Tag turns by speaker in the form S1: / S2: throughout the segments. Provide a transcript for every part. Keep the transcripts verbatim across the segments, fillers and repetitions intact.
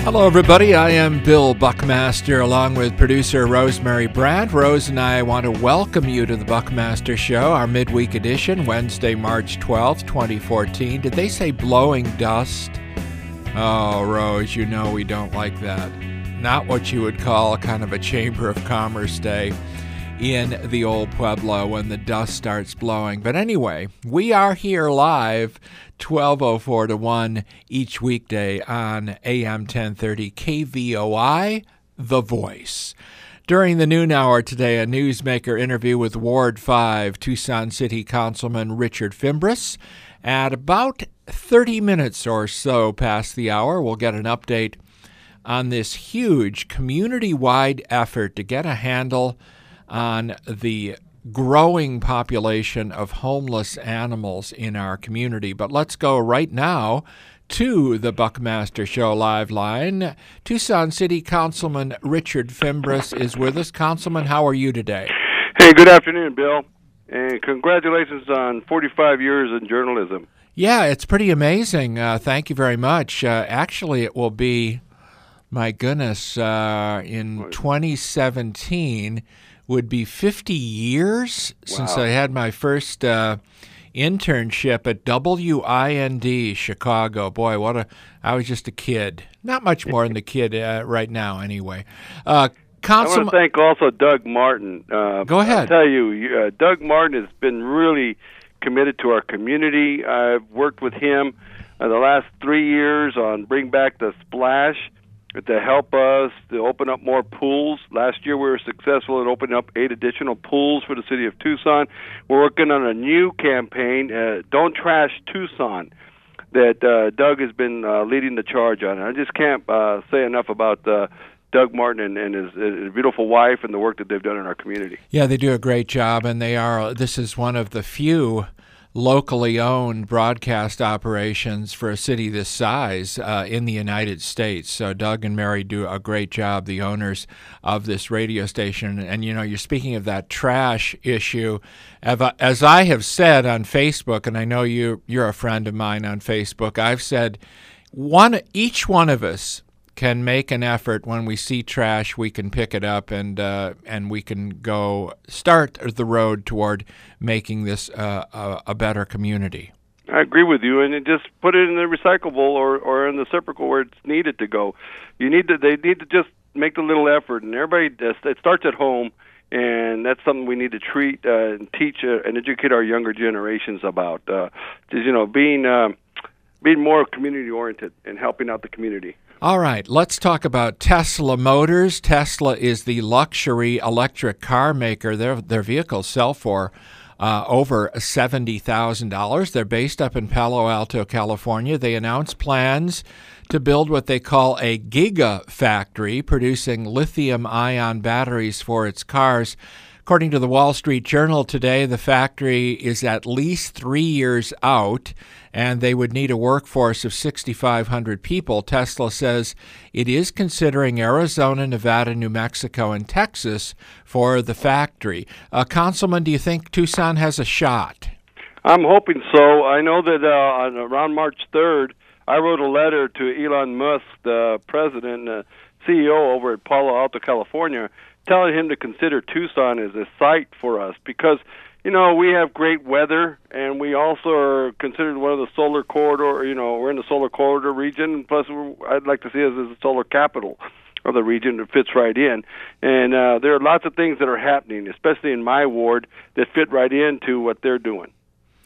S1: Hello, everybody. I am Bill Buckmaster, along with producer Rosemary Brandt. Rose and I want to welcome you to the Buckmaster Show, our midweek edition, Wednesday, March twelfth, twenty fourteen. Did they say blowing dust? Oh, Rose, you know we don't like that. Not what you would call kind of a Chamber of Commerce day in the old Pueblo when the dust starts blowing. But anyway, we are here live twelve oh four to one each weekday on A M ten thirty K V O I, The Voice. During the noon hour today, a newsmaker interview with Ward five Tucson City Councilman Richard Fimbres. At about thirty minutes or so past the hour, we'll get an update on this huge community-wide effort to get a handle on the growing population of homeless animals in our community. But let's go right now to the Buckmaster Show live line. Tucson City Councilman Richard Fimbres is with us. Councilman, how are you today?
S2: Hey, good afternoon, Bill, and congratulations on forty-five years in journalism.
S1: Yeah, it's pretty amazing. Uh, thank you very much. Uh, actually, it will be, my goodness, uh, in twenty seventeen would be fifty years wow. since I had my first uh, internship at W I N D Chicago. Boy, what a I was just a kid. Not much more than a kid uh, right now, anyway. Uh, Council-
S2: I want to thank also Doug Martin. Uh,
S1: Go ahead.
S2: I'll tell you, uh, Doug Martin has been really committed to our community. I've worked with him uh, the last three years on Bring Back the Splash to help us to open up more pools. Last year we were successful in opening up eight additional pools for the city of Tucson. We're working on a new campaign, uh, Don't Trash Tucson, that uh, Doug has been uh, leading the charge on. I just can't uh, say enough about uh, Doug Martin and, and his, his beautiful wife and the work that they've done in our community.
S1: Yeah, they do a great job, and they are. This is one of the few locally owned broadcast operations for a city this size uh, in the United States. So Doug and Mary do a great job, the owners of this radio station. And, you know, you're speaking of that trash issue. As I have said on Facebook, and I know you, you're a friend of mine on Facebook, I've said one each one of us can make an effort. When we see trash, we can pick it up and uh, and we can go start the road toward making this uh, a, a better community.
S2: I agree with you, and just put it in the recyclable or, or in the receptacle where it's needed to go. You need to they need to just make the little effort, and everybody does, it starts at home, and that's something we need to treat uh, and teach uh, and educate our younger generations about. Uh, just, you know, being uh, being more community oriented and helping out the community.
S1: All right, let's talk about Tesla Motors. Tesla is the luxury electric car maker. Their their vehicles sell for uh, over seventy thousand dollars. They're based up in Palo Alto, California. They announced plans to build what they call a gigafactory, producing lithium-ion batteries for its cars. According to the Wall Street Journal today, the factory is at least three years out, and they would need a workforce of sixty-five hundred people. Tesla says it is considering Arizona, Nevada, New Mexico, and Texas for the factory. Uh, Councilman, do you think Tucson has a shot?
S2: I'm hoping so. I know that uh, on, around March third, I wrote a letter to Elon Musk, the president, uh, C E O over at Palo Alto, California, telling him to consider Tucson as a site for us because, you know, we have great weather, and we also are considered one of the solar corridor, you know, we're in the solar corridor region, plus we're, I'd like to see us as a solar capital of the region that fits right in. And uh, there are lots of things that are happening, especially in my ward, that fit right into what they're doing.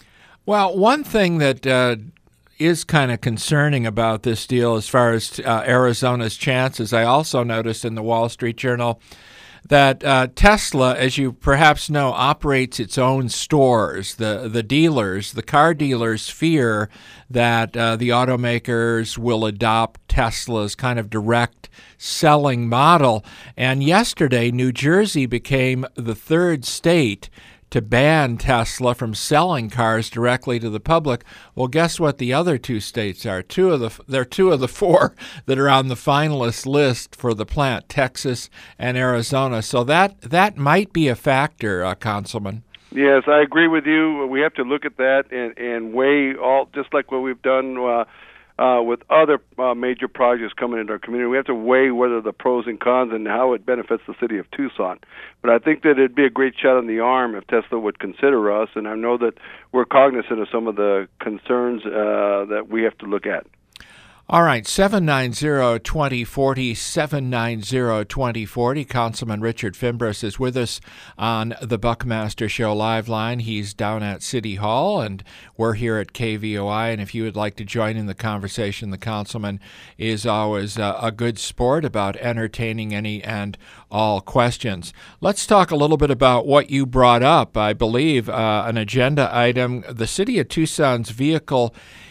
S1: Well, one thing that uh, is kind of concerning about this deal as far as uh, Arizona's chances, I also noticed in the Wall Street Journal that uh, Tesla, as you perhaps know, operates its own stores. The the dealers, the car dealers fear that uh, the automakers will adopt Tesla's kind of direct selling model. And yesterday, New Jersey became the third state to ban Tesla from selling cars directly to the public. Well, guess what the other two states are? Two of the they're two of the four that are on the finalist list for the plant, Texas and Arizona. So that that might be a factor, uh, Councilman.
S2: Yes, I agree with you. We have to look at that and, and weigh all, just like what we've done uh, uh, with other uh, major projects coming into our community. We have to weigh whether the pros and cons and how it benefits the city of Tucson. But I think that it'd be a great shot in the arm if Tesla would consider us, and I know that we're cognizant of some of the concerns uh, that we have to look at.
S1: All right, seven nine zero, two zero four zero, seven nine zero, two zero four zero. Councilman Richard Fimbres is with us on the Buckmaster Show live line. He's down at City Hall, and we're here at K V O I. And if you would like to join in the conversation, the councilman is always uh, a good sport about entertaining any and all questions. Let's talk a little bit about what you brought up. I believe uh, an agenda item, the City of Tucson's vehicle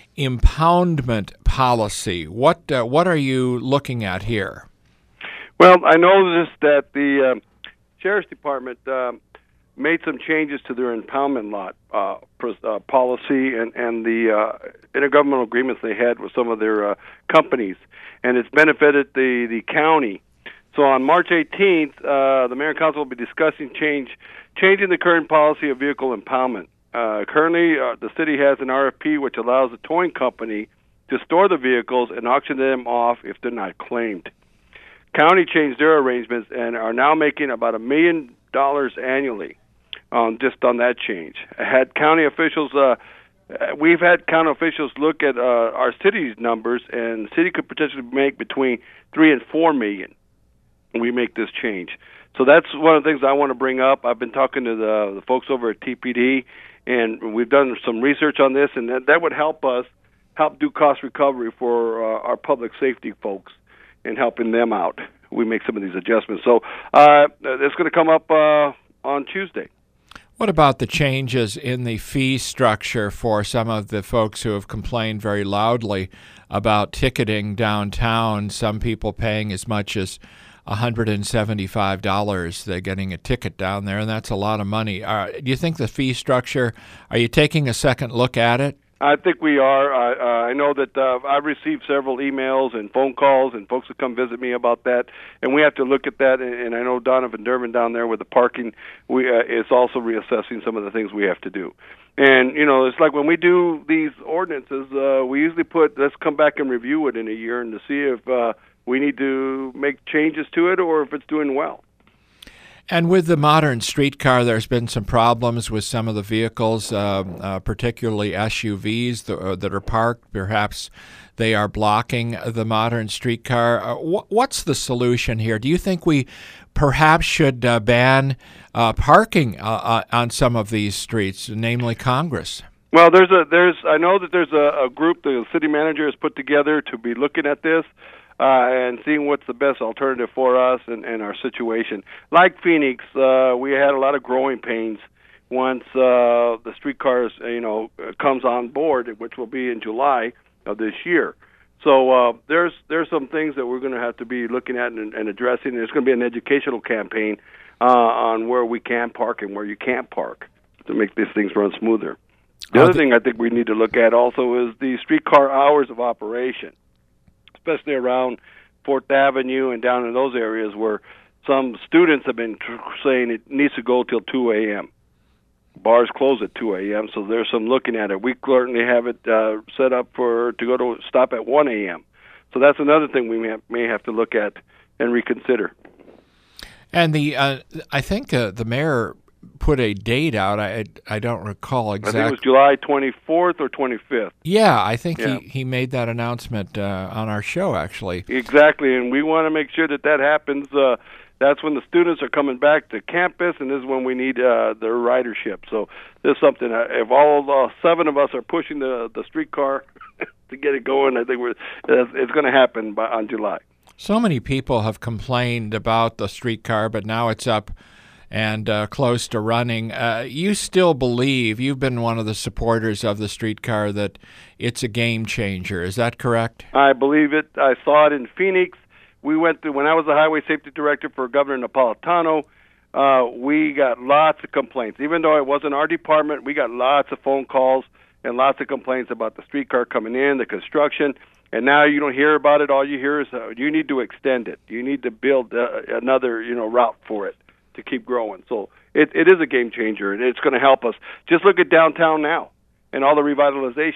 S1: impoundment policy. What uh, what are you looking at here?
S2: Well, I noticed that the uh, Sheriff's Department uh, made some changes to their impoundment lot uh, uh, policy and, and the uh, intergovernmental agreements they had with some of their uh, companies, and it's benefited the, the county. So on March eighteenth, uh, the Mayor and Council will be discussing change changing the current policy of vehicle impoundment. Uh, currently, uh, the city has an R F P which allows the towing company to store the vehicles and auction them off if they're not claimed. County changed their arrangements and are now making about a million dollars annually um, just on that change. Had county officials, uh, we've had county officials look at uh, our city's numbers, and the city could potentially make between three and four million when we make this change. So that's one of the things I want to bring up. I've been talking to the, the folks over at T P D, and we've done some research on this, and that, that would help us help do cost recovery for uh, our public safety folks and helping them out. We make some of these adjustments. So uh, it's going to come up uh, on Tuesday.
S1: What about the changes in the fee structure for some of the folks who have complained very loudly about ticketing downtown, some people paying as much as one hundred seventy-five dollars. They're getting a ticket down there, and that's a lot of money. Uh, do you think the fee structure, are you taking a second look at it?
S2: I think we are. I, uh, I know that uh, I've received several emails and phone calls, and folks have come visit me about that, and we have to look at that. And, and I know Donovan Durbin down there with the parking we uh, is also reassessing some of the things we have to do. And, you know, it's like when we do these ordinances, uh, we usually put, let's come back and review it in a year and to see if uh, we need to make changes to it or if it's doing well.
S1: And with the modern streetcar, there's been some problems with some of the vehicles, uh, uh, particularly S U Vs that, uh, that are parked. Perhaps they are blocking the modern streetcar. Uh, wh- what's the solution here? Do you think we perhaps should uh, ban uh, parking uh, uh, on some of these streets, namely Congress?
S2: Well, there's a there's I know that there's a, a group the city manager has put together to be looking at this. Uh, and seeing what's the best alternative for us and, and our situation. Like Phoenix, uh, we had a lot of growing pains once uh, the streetcars, you know, comes on board, which will be in July of this year. So uh, there's there's some things that we're going to have to be looking at and, and addressing. There's going to be an educational campaign uh, on where we can park and where you can't park to make these things run smoother. The other thing I think we need to look at also is the streetcar hours of operation, especially around Fourth Avenue and down in those areas where some students have been tr- saying it needs to go till two a.m. Bars close at two a.m., so there's some looking at it. We currently have it uh, set up for to go to stop at one a.m. So that's another thing we may have, may have to look at and reconsider.
S1: And the uh, I think uh, the mayor put a date out. I I don't recall exactly.
S2: I think it was July twenty-fourth or twenty-fifth.
S1: Yeah, I think
S2: yeah.
S1: he, he made that announcement uh, on our show, actually.
S2: Exactly, and we want to make sure that that happens. Uh, that's when the students are coming back to campus, and this is when we need uh, their ridership. So this is something, uh, if all uh, seven of us are pushing the, the streetcar to get it going, I think we're, it's going to happen by, on July.
S1: So many people have complained about the streetcar, but now it's up and uh, close to running. Uh, you still believe, you've been one of the supporters of the streetcar, that it's a game changer. Is that correct?
S2: I believe it. I saw it in Phoenix. We went through, when I was the highway safety director for Governor Napolitano, uh, we got lots of complaints. Even though it wasn't our department, we got lots of phone calls and lots of complaints about the streetcar coming in, the construction. And now you don't hear about it. All you hear is uh, you need to extend it. You need to build uh, another, you know, route for it to keep growing. So it, it is a game changer, and it's going to help us. Just look at downtown now and all the revitalization.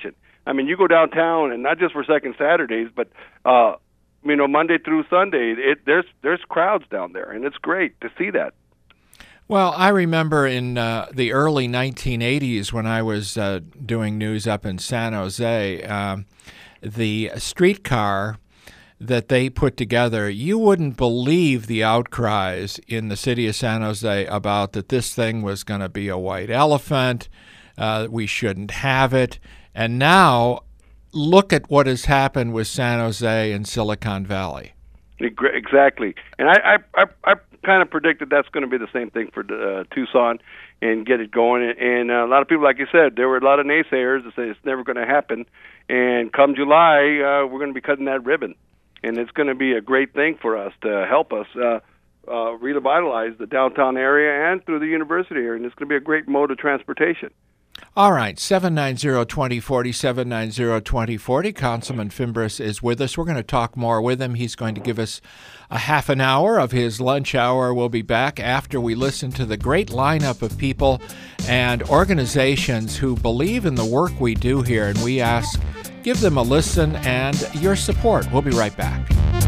S2: I mean, you go downtown, and not just for Second Saturdays, but uh, you know, Monday through Sunday, it, there's there's crowds down there, and it's great to see that.
S1: Well, I remember in uh, the early nineteen eighties when I was uh, doing news up in San Jose, um, the streetcar that they put together, you wouldn't believe the outcries in the city of San Jose about that this thing was going to be a white elephant, uh, we shouldn't have it. And now, look at what has happened with San Jose and Silicon Valley.
S2: Exactly. And I, I, I, I kind of predicted that's going to be the same thing for uh, Tucson and get it going. And uh, a lot of people, like you said, there were a lot of naysayers that say it's never going to happen. And come July, uh, we're going to be cutting that ribbon. And it's going to be a great thing for us to help us uh, uh, revitalize the downtown area and through the university area. And it's going to be a great mode of transportation.
S1: All right, seven nine zero, two zero four zero, seven nine zero, two zero four zero. Councilman Fimbres is with us. We're going to talk more with him. He's going to give us a half an hour of his lunch hour. We'll be back after we listen to the great lineup of people and organizations who believe in the work we do here. And we ask, give them a listen and your support. We'll be right back.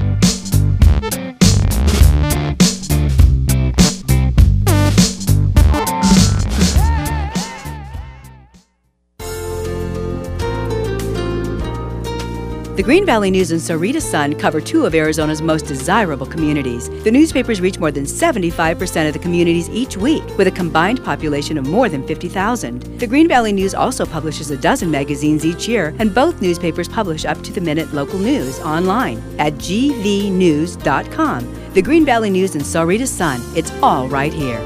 S3: The Green Valley News and Sahuarita Sun cover two of Arizona's most desirable communities. The newspapers reach more than seventy-five percent of the communities each week, with a combined population of more than fifty thousand. The Green Valley News also publishes a dozen magazines each year, and both newspapers publish up-to-the-minute local news online at g v news dot com. The Green Valley News and Sahuarita Sun, it's all right here.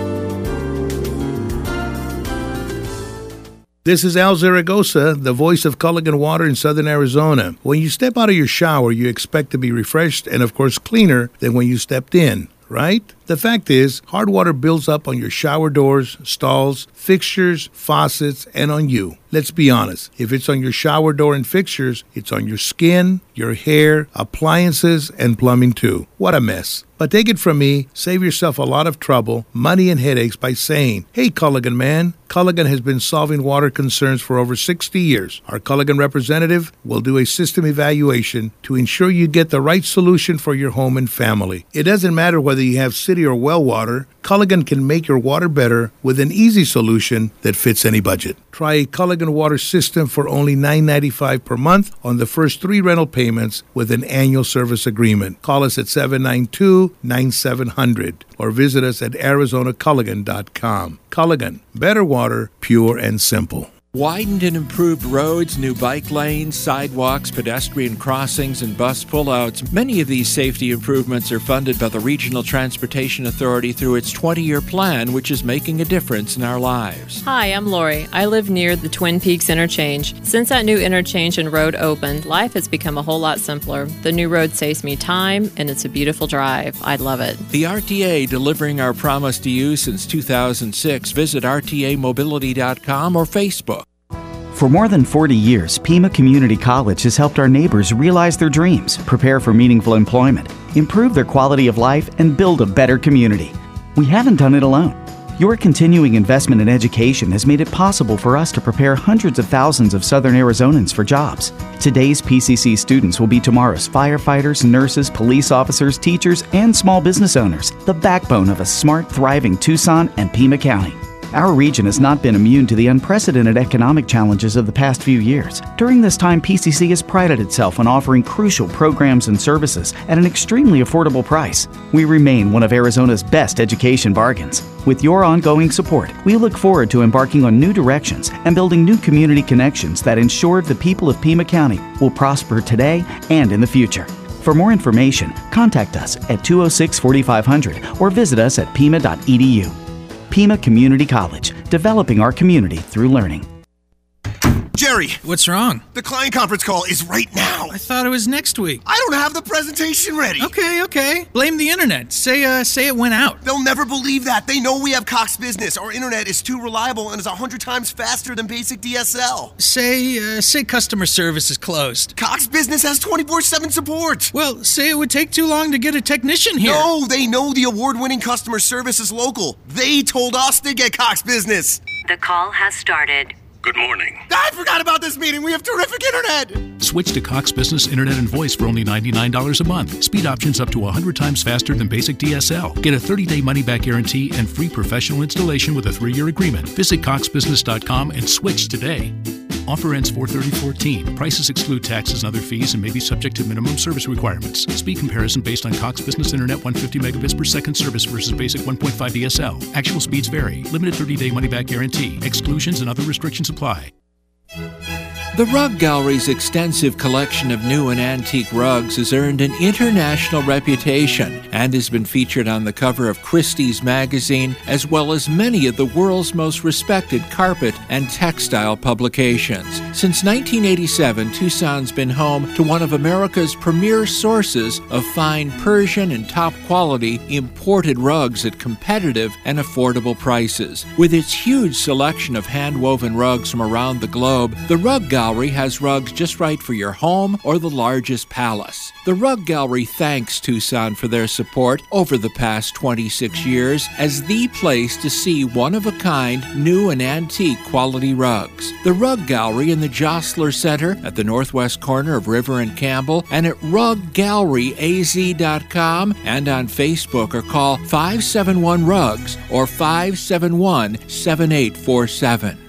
S4: This is Al Zaragoza, the voice of Culligan Water in Southern Arizona. When you step out of your shower, you expect to be refreshed and, of course, cleaner than when you stepped in, right? The fact is, hard water builds up on your shower doors, stalls, fixtures, faucets, and on you. Let's be honest. If it's on your shower door and fixtures, it's on your skin, your hair, appliances, and plumbing too. What a mess. But take it from me, save yourself a lot of trouble, money, and headaches by saying, "Hey, Culligan man, Culligan has been solving water concerns for over sixty years. Our Culligan representative will do a system evaluation to ensure you get the right solution for your home and family. It doesn't matter whether you have city or well water, Culligan can make your water better with an easy solution that fits any budget. Try a Culligan water system for only nine dollars and ninety-five cents per month on the first three rental payments with an annual service agreement. Call us at seven nine two, nine seven zero zero or visit us at arizona culligan dot com. Culligan, better water, pure and simple.
S1: Widened and improved roads, new bike lanes, sidewalks, pedestrian crossings, and bus pullouts. Many of these safety improvements are funded by the Regional Transportation Authority through its twenty-year plan, which is making a difference in our lives.
S5: Hi, I'm Lori. I live near the Twin Peaks interchange. Since that new interchange and road opened, life has become a whole lot simpler. The new road saves me time, and it's a beautiful drive. I love it.
S1: The R T A, delivering our promise to you since two thousand six. Visit r t a mobility dot com or Facebook.
S6: For more than forty years, Pima Community College has helped our neighbors realize their dreams, prepare for meaningful employment, improve their quality of life, and build a better community. We haven't done it alone. Your continuing investment in education has made it possible for us to prepare hundreds of thousands of Southern Arizonans for jobs. Today's P C C students will be tomorrow's firefighters, nurses, police officers, teachers, and small business owners, the backbone of a smart, thriving Tucson and Pima County. Our region has not been immune to the unprecedented economic challenges of the past few years. During this time, P C C has prided itself on offering crucial programs and services at an extremely affordable price. We remain one of Arizona's best education bargains. With your ongoing support, we look forward to embarking on new directions and building new community connections that ensure the people of Pima County will prosper today and in the future. For more information, contact us at two oh six, forty-five hundred or visit us at pima dot e d u. Pima Community College, developing our community through learning.
S7: Jerry!
S8: What's wrong?
S7: The client conference call is right now.
S8: I thought it was next week.
S7: I don't have the presentation ready.
S8: Okay, okay. Blame the internet. Say uh, say it went out.
S7: They'll never believe that. They know we have Cox Business. Our internet is too reliable and is one hundred times faster than basic D S L.
S8: Say, uh, say customer service is closed.
S7: Cox Business has twenty-four seven support.
S8: Well, say it would take too long to get a technician here.
S7: No, they know the award-winning customer service is local. They told us to get Cox Business.
S9: The call has started. Good morning.
S7: I forgot about this meeting. We have terrific internet.
S10: Switch to Cox Business Internet and Voice for only ninety-nine dollars a month. Speed options up to one hundred times faster than basic D S L. Get a thirty-day money-back guarantee and free professional installation with a three-year agreement. Visit cox business dot com and switch today. Offer ends four thirty fourteen. Prices exclude taxes and other fees and may be subject to minimum service requirements. Speed comparison based on Cox Business Internet one hundred fifty megabits per second service versus basic one point five D S L. Actual speeds vary. Limited thirty-day money-back guarantee. Exclusions and other restrictions apply.
S1: The Rug Gallery's extensive collection of new and antique rugs has earned an international reputation and has been featured on the cover of Christie's magazine, as well as many of the world's most respected carpet and textile publications. Since nineteen eighty-seven, Tucson's been home to one of America's premier sources of fine Persian and top-quality imported rugs at competitive and affordable prices. With its huge selection of hand-woven rugs from around the globe, the Rug Gallery has rugs just right for your home or the largest palace. The Rug Gallery thanks Tucson for their support over the past twenty-six years as the place to see one-of-a-kind, new and antique quality rugs. The Rug Gallery in the Jostler Center at the northwest corner of River and Campbell, and at rug gallery a z dot com and on Facebook, or call five seven one rugs or five seven one, seven eight four seven.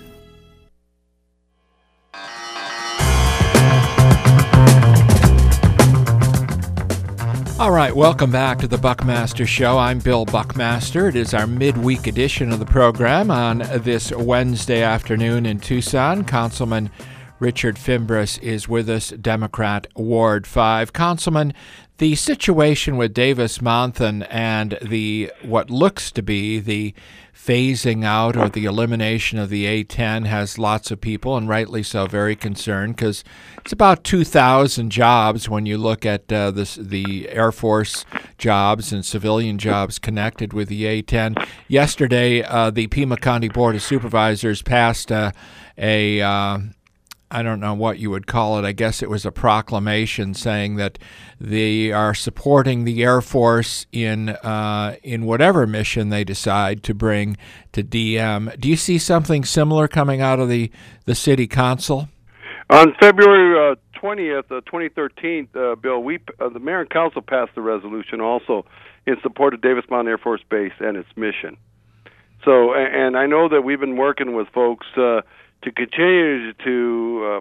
S1: All right, welcome back to the Buckmaster Show. I'm Bill Buckmaster. It is our midweek edition of the program on this Wednesday afternoon in Tucson. Councilman Richard Fimbres is with us, Democrat, Ward five. Councilman, the situation with Davis Monthan and the what looks to be the phasing out or the elimination of the A ten has lots of people, and rightly so, very concerned, because it's about two thousand jobs when you look at uh, this, the Air Force jobs and civilian jobs connected with the A ten. Yesterday, uh, the Pima County Board of Supervisors passed uh, a... Uh, I don't know what you would call it. I guess it was a proclamation saying that they are supporting the Air Force in uh, in whatever mission they decide to bring to D M. Do you see something similar coming out of the, the city council?
S2: On February uh, twentieth, uh, twenty thirteen, uh, Bill, we uh, the mayor and council passed the resolution also in support of Davis Mountain Air Force Base and its mission. So, and I know that we've been working with folks uh, to continue to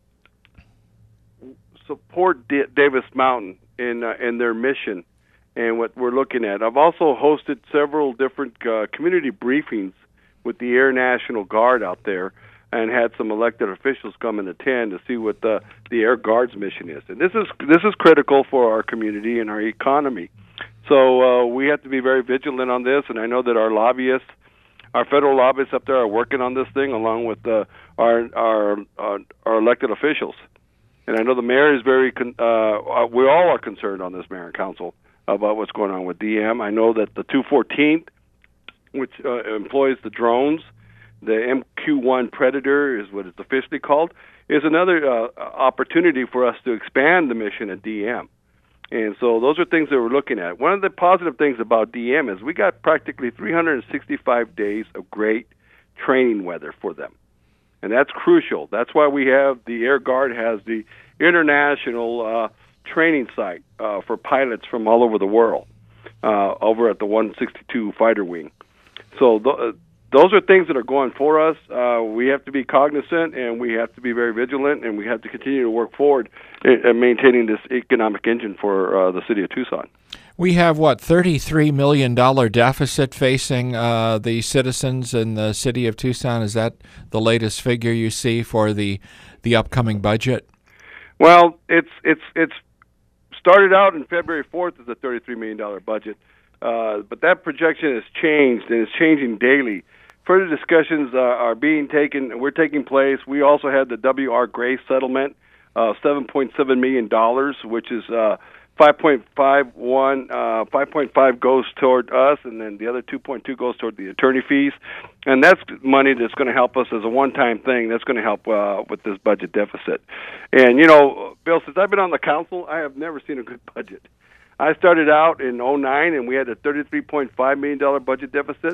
S2: uh, support D- Davis Mountain in uh, in their mission and what we're looking at. I've also hosted several different uh, community briefings with the Air National Guard out there, and had some elected officials come and attend to see what the the Air Guard's mission is. And this is this is critical for our community and our economy. So uh, we have to be very vigilant on this, and I know that our lobbyists, our federal lobbyists up there, are working on this thing along with uh, our, our our our elected officials. And I know the mayor is very con- uh, we all are concerned on this, mayor and council, about what's going on with D M. I know that the two fourteenth, which uh, employs the drones, the M Q one Predator is what it's officially called, is another uh, opportunity for us to expand the mission at D M. And so those are things that we're looking at. One of the positive things about D M is we got practically three hundred sixty-five days of great training weather for them. And that's crucial. That's why we have the Air Guard has the international uh, training site uh, for pilots from all over the world uh, over at the one sixty-two Fighter Wing. So th- those are things that are going for us. Uh, we have to be cognizant, and we have to be very vigilant, and we have to continue to work forward in, in maintaining this economic engine for uh, the city of Tucson.
S1: We have, what, thirty-three million dollars deficit facing uh, the citizens in the city of Tucson. Is that the latest figure you see for the the upcoming budget?
S2: Well, it's it's it's started out in February fourth as a thirty-three million dollars budget, uh, but that projection has changed, and it's changing daily. Further discussions uh, are being taken. We're taking place. We also had the W R Grace settlement, uh, seven point seven million dollars, which is uh, five point five one, uh, five point five goes toward us, and then the other two point two goes toward the attorney fees. And that's money that's going to help us as a one-time thing. That's going to help uh, with this budget deficit. And, you know, Bill, since I've been on the council, I have never seen a good budget. I started out in oh nine, and we had a thirty-three point five million dollars budget deficit.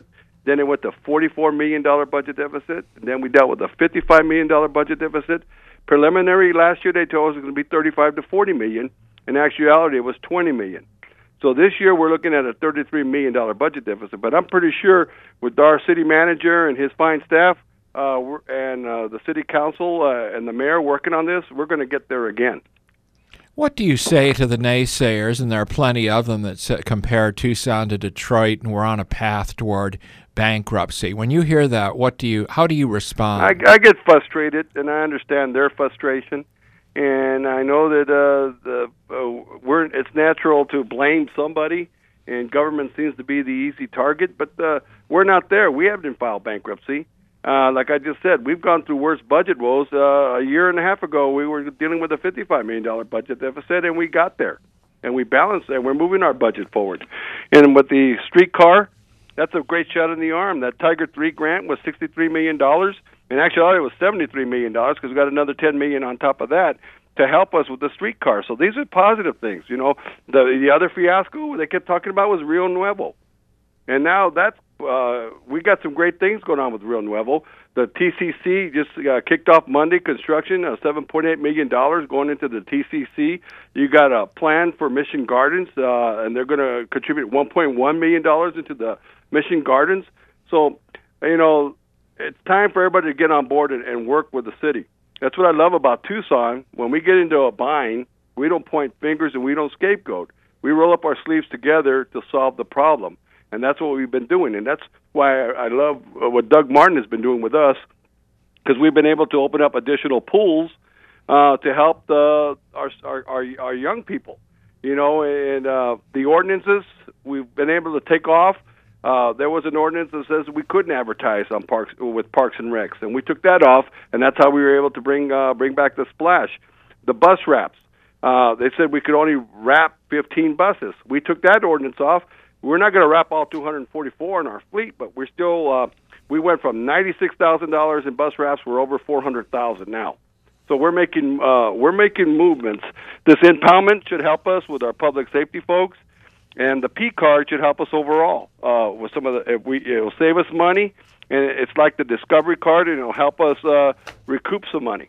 S2: Then it went to forty-four million dollars budget deficit. And then we dealt with a fifty-five million dollars budget deficit. Preliminary last year, they told us it was going to be thirty-five to forty million dollars. In actuality, it was twenty million dollars. So this year, we're looking at a thirty-three million dollars budget deficit. But I'm pretty sure with our city manager and his fine staff uh, we're, and uh, the city council uh, and the mayor working on this, we're going to get there again.
S1: What do you say to the naysayers, and there are plenty of them that say, compare Tucson to Detroit, and we're on a path toward bankruptcy? When you hear that, what do you? How do you respond?
S2: I, I get frustrated, and I understand their frustration, and I know that uh, the uh, we're it's natural to blame somebody, and government seems to be the easy target. But uh, we're not there. We haven't filed bankruptcy. Uh, like I just said, we've gone through worse budget woes. Uh, a year and a half ago, we were dealing with a fifty-five million dollars budget deficit, and we got there. And we balanced it, and we're moving our budget forward. And with the streetcar, that's a great shot in the arm. That Tiger three grant was sixty-three million dollars, and actually it was seventy-three million dollars because we got another ten million dollars on top of that to help us with the streetcar. So these are positive things. You know, the the other fiasco they kept talking about was Rio Nuevo. And now that's uh, we got some great things going on with Rio Nuevo. The T C C just uh, kicked off Monday construction, uh, seven point eight million dollars going into the T C C. You got a plan for Mission Gardens, uh, and they're going to contribute one point one million dollars into the Mission Gardens. So, you know, it's time for everybody to get on board and, and work with the city. That's what I love about Tucson. When we get into a bind, we don't point fingers and we don't scapegoat. We roll up our sleeves together to solve the problem. And that's what we've been doing. And that's why I love what Doug Martin has been doing with us, because we've been able to open up additional pools uh, to help the, our, our, our, our young people. You know, and uh, the ordinances, we've been able to take off. Uh, there was an ordinance that says we couldn't advertise on parks with Parks and Recs, and we took that off, and that's how we were able to bring uh, bring back the splash. The bus wraps, uh, they said we could only wrap fifteen buses. We took that ordinance off. We're not going to wrap all two hundred forty-four in our fleet, but we're still. Uh, we went from ninety-six thousand dollars in bus wraps. We're over four hundred thousand now. So we're making uh, we're making movements. This impoundment should help us with our public safety folks. And the P card should help us overall. Uh, with some of the, if we, it'll save us money, and it's like the Discovery card, and it'll help us uh, recoup some money.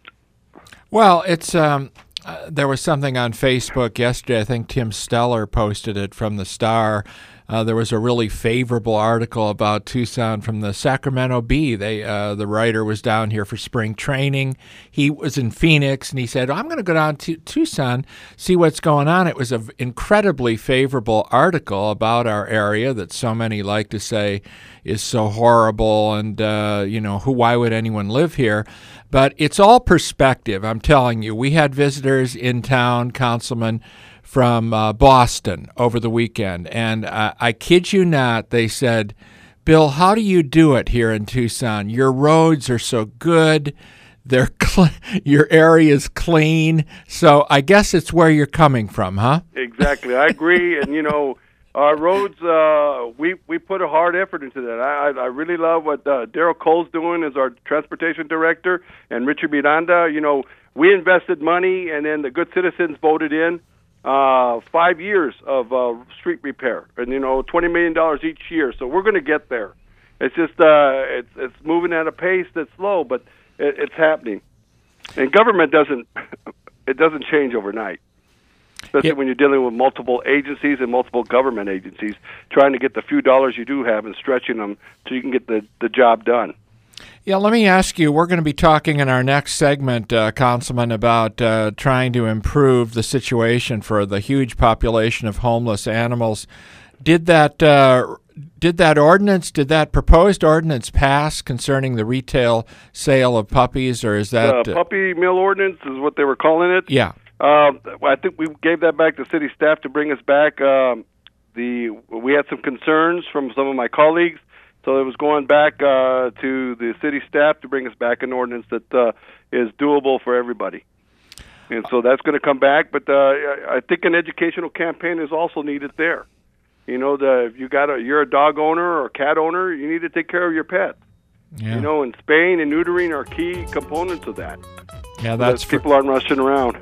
S1: Well, it's um, uh, there was something on Facebook yesterday. I think Tim Steller posted it from the Star. Uh, there was a really favorable article about Tucson from the Sacramento Bee. They, uh, the writer was down here for spring training. He was in Phoenix, and he said, I'm going to go down to Tucson, see what's going on. It was an incredibly favorable article about our area that so many like to say is so horrible and, uh, you know, who? why would anyone live here? But it's all perspective, I'm telling you. We had visitors in town, councilmen, from uh, Boston over the weekend, and uh, I kid you not, they said, Bill, how do you do it here in Tucson? Your roads are so good, they're cl- your area is clean, so I guess it's where you're coming from, huh?
S2: Exactly, I agree, and you know, our roads, uh, we, we put a hard effort into that. I, I really love what uh, Daryl Cole's doing as our transportation director, and Richard Miranda. You know, we invested money, and then the good citizens voted in Uh, five years of uh, street repair, and you know, twenty million dollars each year. So we're going to get there. It's just uh, it's it's moving at a pace that's slow, but it, it's happening. And government doesn't it doesn't change overnight, especially yep. when you're dealing with multiple agencies and multiple government agencies trying to get the few dollars you do have and stretching them so you can get the the job done.
S1: Yeah, let me ask you, we're going to be talking in our next segment, uh, Councilman, about uh, trying to improve the situation for the huge population of homeless animals. Did that uh, did that ordinance, did that proposed ordinance pass concerning the retail sale of puppies, or is that...
S2: The uh, puppy mill ordinance is what they were calling it?
S1: Yeah.
S2: Uh, I think we gave that back to city staff to bring us back. Um, the we had some concerns from some of my colleagues. So it was going back uh, to the city staff to bring us back an ordinance that uh, is doable for everybody. And so that's going to come back. But uh, I think an educational campaign is also needed there. You know, the, if you got a, you're a dog owner or a cat owner, you need to take care of your pet. Yeah. You know, and spaying and neutering are key components of that.
S1: Yeah, that's
S2: so that people aren't rushing around.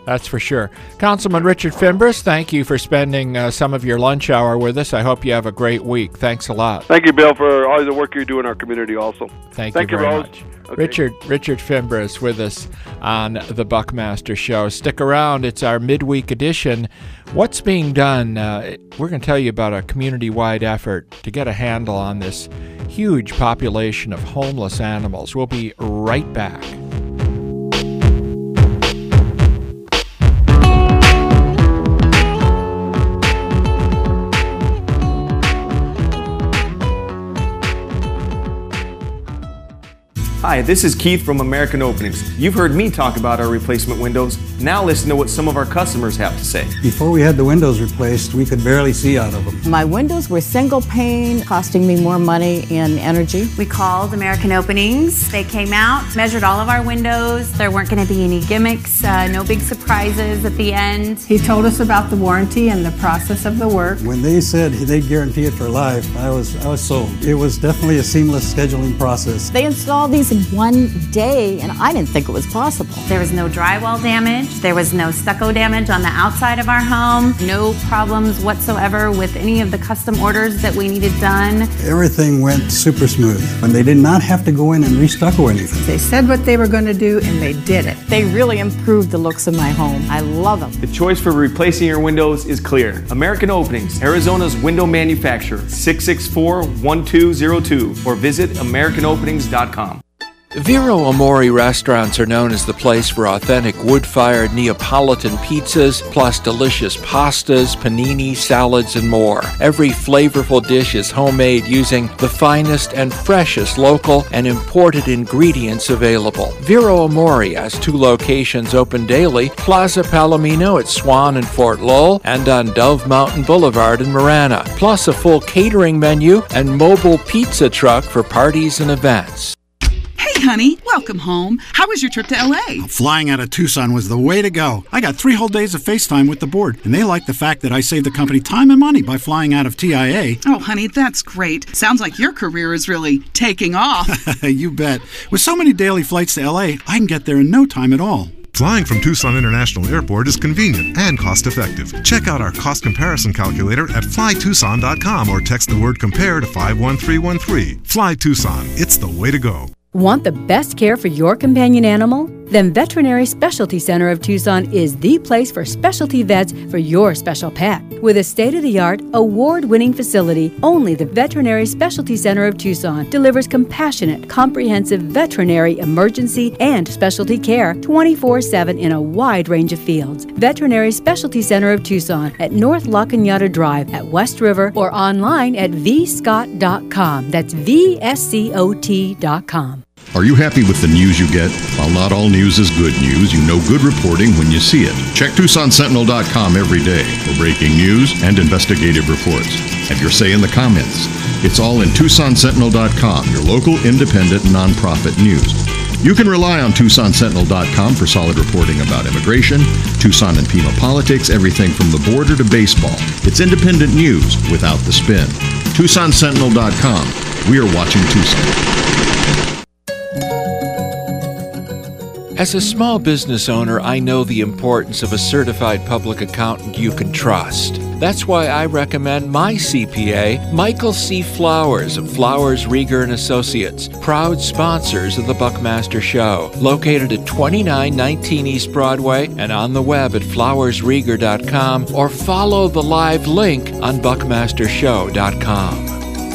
S1: That's for sure. Councilman Richard Fimbres, thank you for spending uh, some of your lunch hour with us. I hope you have a great week. Thanks a lot.
S2: Thank you, Bill, for all the work you do in our community also.
S1: Thank,
S2: Thank
S1: you
S2: you,
S1: very
S2: Rose.
S1: much.
S2: Okay.
S1: Richard Richard Fimbres with us on the Buckmaster Show. Stick around. It's our midweek edition. What's being done? Uh, we're going to tell you about a community-wide effort to get a handle on this huge population of homeless animals. We'll be right back.
S9: Hi, this is Keith from American Openings. You've heard me talk about our replacement windows. Now listen to what some of our customers have to say.
S11: Before we had the windows replaced, we could barely see out of them.
S12: My windows were single pane, costing me more money in energy.
S13: We called American Openings. They came out, measured all of our windows. There weren't going to be any gimmicks, uh, no big surprises at the end.
S14: He told us about the warranty and the process of the work.
S11: When they said they'd guarantee it for life, I was I was sold. It was definitely a seamless scheduling process.
S12: They installed these in one day, and I didn't think it was possible.
S13: There was no drywall damage. There was no stucco damage on the outside of our home. No problems whatsoever with any of the custom orders that we needed done.
S11: Everything went super smooth, and they did not have to go in and re-stucco anything.
S14: They said what they were going to do, and they did it.
S12: They really improved the looks of my home. I love them.
S9: The choice for replacing your windows is clear. American Openings, Arizona's window manufacturer, six six four, one two zero two, or visit american openings dot com.
S1: Vero Amore restaurants are known as the place for authentic wood-fired Neapolitan pizzas, plus delicious pastas, panini, salads, and more. Every flavorful dish is homemade using the finest and freshest local and imported ingredients available. Vero Amore has two locations open daily, Plaza Palomino at Swan and Fort Lowell, and on Dove Mountain Boulevard in Marana, plus a full catering menu and mobile pizza truck for parties and events.
S15: Hey, honey, welcome home. How was your trip to L A?
S16: Flying out of Tucson was the way to go. I got three whole days of FaceTime with the board, and they like the fact that I saved the company time and money by flying out of T I A.
S15: Oh, honey, that's great. Sounds like your career is really taking off.
S16: You bet. With so many daily flights to L A, I can get there in no time at all.
S17: Flying from Tucson International Airport is convenient and cost-effective. Check out our cost comparison calculator at fly tucson dot com or text the word COMPARE to five one three one three. Fly Tucson. It's the way to go.
S3: Want the best care for your companion animal? Then Veterinary Specialty Center of Tucson is the place for specialty vets for your special pet. With a state-of-the-art, award-winning facility, only the Veterinary Specialty Center of Tucson delivers compassionate, comprehensive veterinary emergency and specialty care twenty-four seven in a wide range of fields. Veterinary Specialty Center of Tucson at North La Cañada Drive at West River or online at v scott dot com. That's V S C O T dot com.
S18: Are you happy with the news you get? While not all news is good news, you know good reporting when you see it. Check Tucson Sentinel dot com every day for breaking news and investigative reports. Have your say in the comments. It's all in Tucson Sentinel dot com, your local independent nonprofit news. You can rely on Tucson Sentinel dot com for solid reporting about immigration, Tucson and Pima politics, everything from the border to baseball. It's independent news without the spin. Tucson Sentinel dot com. We are watching Tucson.
S1: As a small business owner, I know the importance of a certified public accountant you can trust. That's why I recommend my C P A, Michael C. Flowers of Flowers, Rieger and Associates, proud sponsors of the Buckmaster Show, located at twenty-nine nineteen East Broadway and on the web at flowers rieger dot com or follow the live link on buckmaster show dot com.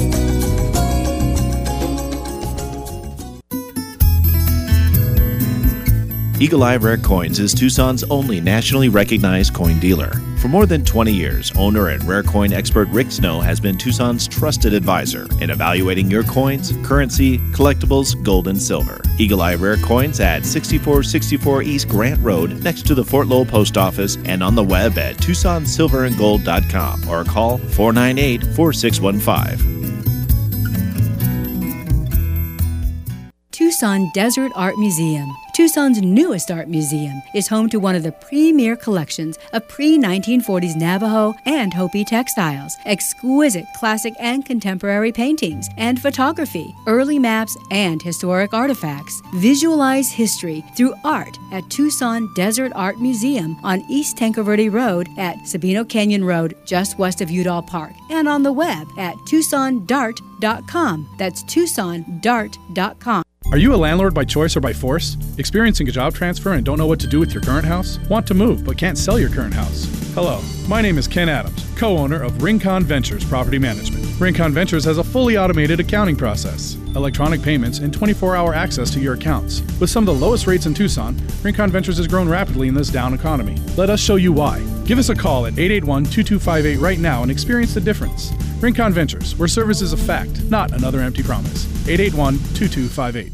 S19: Eagle Eye Rare Coins is Tucson's only nationally recognized coin dealer. For more than twenty years, owner and rare coin expert Rick Snow has been Tucson's trusted advisor in evaluating your coins, currency, collectibles, gold, and silver. Eagle Eye Rare Coins at sixty-four sixty-four East Grant Road next to the Fort Lowell Post Office and on the web at tucson silver and gold dot com or call four nine eight, four six one five.
S3: Tucson Desert Art Museum. Tucson's newest art museum is home to one of the premier collections of pre nineteen forties Navajo and Hopi textiles, exquisite classic and contemporary paintings and photography, early maps, and historic artifacts. Visualize history through art at Tucson Desert Art Museum on East Tanque Verde Road at Sabino Canyon Road, just west of Udall Park, and on the web at tucson dart dot com. That's tucson dart dot com.
S20: Are you a landlord by choice or by force? Experiencing a job transfer and don't know what to do with your current house? Want to move but can't sell your current house? Hello, my name is Ken Adams, co-owner of Rincon Ventures Property Management. Rincon Ventures has a fully automated accounting process, electronic payments, and twenty-four hour access to your accounts. With some of the lowest rates in Tucson, Rincon Ventures has grown rapidly in this down economy. Let us show you why. Give us a call at eight eight one, two two five eight right now and experience the difference. Rincon Ventures, where service is a fact, not another empty promise. eight eight one, two two five eight.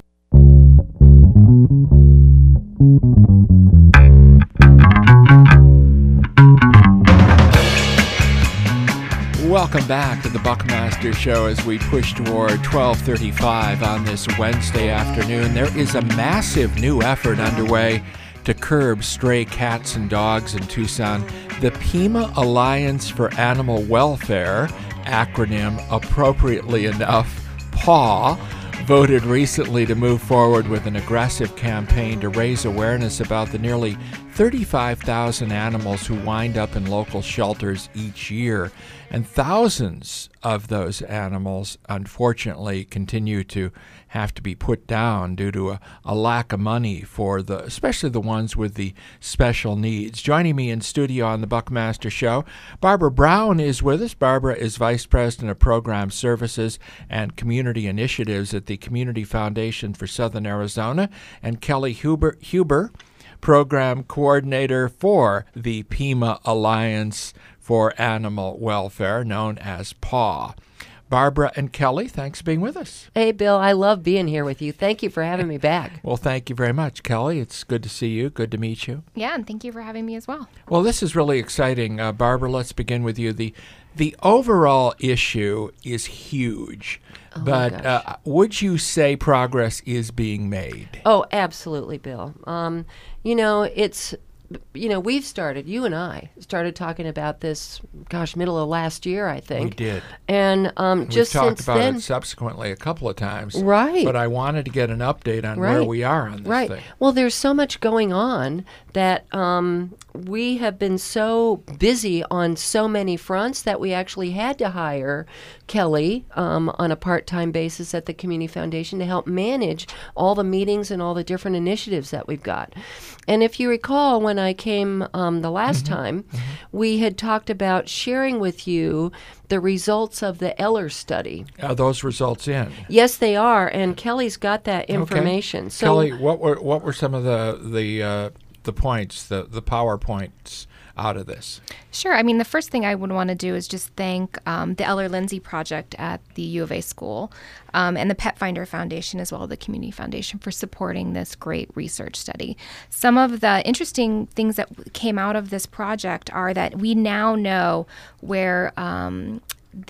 S1: Welcome back to the Buckmaster Show as we push toward twelve thirty-five on this Wednesday afternoon. There is a massive new effort underway to curb stray cats and dogs in Tucson. The Pima Alliance for Animal Welfare, acronym appropriately enough, PAW, voted recently to move forward with an aggressive campaign to raise awareness about the nearly thirty-five thousand animals who wind up in local shelters each year. And thousands of those animals, unfortunately, continue to have to be put down due to a, a lack of money for the, especially the ones with the special needs. Joining me in studio on the Buckmaster Show, Barbara Brown is with us. Barbara is Vice President of Program Services and Community Initiatives at the Community Foundation for Southern Arizona, and Kelly Huber, Huber Program Coordinator for the Pima Alliance for Animal Welfare, known as PAW. Barbara and Kelly, thanks for being with us.
S21: Hey, Bill, I love being here with you. Thank you for having me back.
S1: Well, thank you very much, Kelly. It's good to see you. Good to meet you.
S22: Yeah, and thank you for having me as well.
S1: Well, this is really exciting. Uh, Barbara, let's begin with you. The the overall issue is huge,
S21: oh
S1: but uh, would you say progress is being made?
S21: Oh, absolutely, Bill. Um, you know, it's... You know, we've started, you and I started talking about this, gosh, middle of last year, I think.
S1: We did.
S21: And um,
S1: and
S21: just
S1: we've talked
S21: since
S1: about
S21: then,
S1: it subsequently a couple of times.
S21: Right.
S1: But I wanted to get an update on
S21: right.
S1: where we are on this
S21: right.
S1: thing.
S21: Well, there's so much going on that um, we have been so busy on so many fronts that we actually had to hire Kelly um, on a part-time basis at the Community Foundation to help manage all the meetings and all the different initiatives that we've got. And if you recall, when I came um, the last
S1: Mm-hmm.
S21: time, mm-hmm. we had talked about sharing with you the results of the Eller study.
S1: Are those results in?
S21: Yes, they are, and Kelly's got that information.
S1: Okay.
S21: So,
S1: Kelly, what were what were some of the the uh, the points, the the PowerPoints out of this?
S22: Sure. I mean, the first thing I would want to do is just thank um, the Eller Lindsay Project at the U of A school um, and the Pet Finder Foundation, as well as the Community Foundation, for supporting this great research study. Some of the interesting things that came out of this project are that we now know where um,